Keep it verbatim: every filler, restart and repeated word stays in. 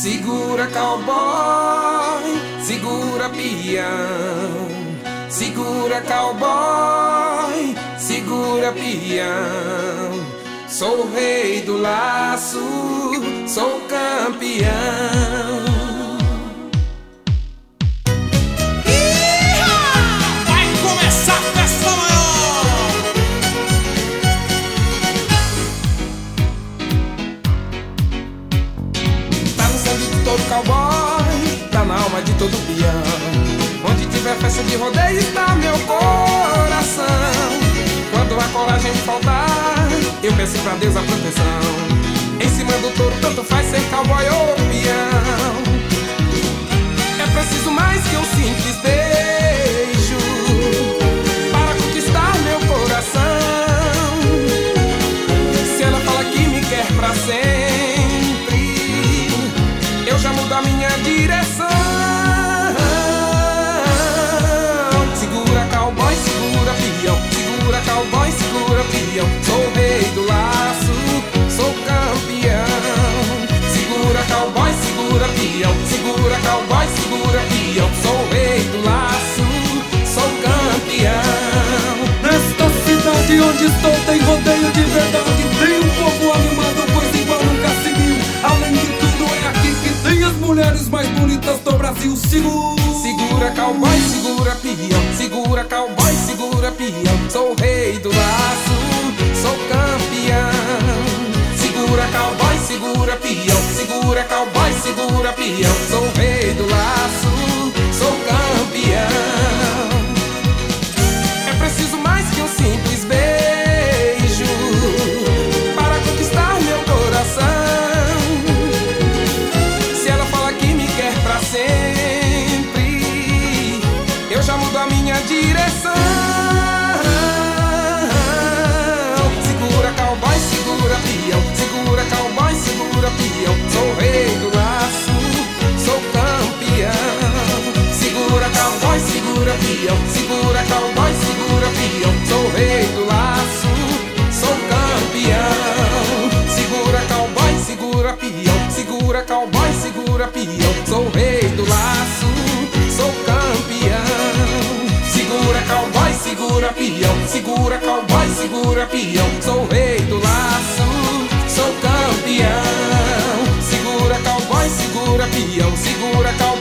Segura cowboy, segura peão. Segura cowboy, segura peão. Sou o rei do laço, sou campeão. Todo cowboy, tá na alma de todo peão. Onde tiver festa de rodeio está meu coração. Quando a coragem me faltar, eu peço pra Deus a proteção. Em cima do touro tanto faz ser cowboy ou peão. É preciso mais que um simples beijo para conquistar meu coração. Se ela fala que me quer pra sempre, eu já mudo a minha direção. Segura cowboy, segura peão. Segura cowboy, segura peão. Sou o rei do laço, sou campeão. Segura cowboy, segura peão. Segura cowboy, segura peão. Sou o rei do laço, sou campeão. Nesta cidade onde estou tem rodeio de verdade. Tem um povo animado, pois igual nunca se viu. Além de tudo é aqui que tem as mulheres mais bonitas do Brasil. Segura, segura cowboy, segura peão. Segura cowboy, segura peão. Sou o rei do laço, sou campeão. Segura cowboy, segura peão. Segura cowboy, segura peão. Sou o rei do laço, sou campeão. É preciso mais que um simples beijo para conquistar meu coração. Se ela fala que me quer pra sempre, eu já mudo a minha direção. Segura cowboy, segura peão. Segura cowboy, segura peão. Sou o rei do laço, sou campeão. Segura cowboy, segura peão. Segura cowboy, segura peão. Sou o rei do laço, sou campeão. Segura cowboy, segura peão. Segura cowboy, segura peão. Sou o rei do laço, sou campeão. Segura cowboy, segura peão. Segura cowboy, segura peão. Sou o rei do laço, sou campeão. Segura cowboy, segura peão. Segura cowboy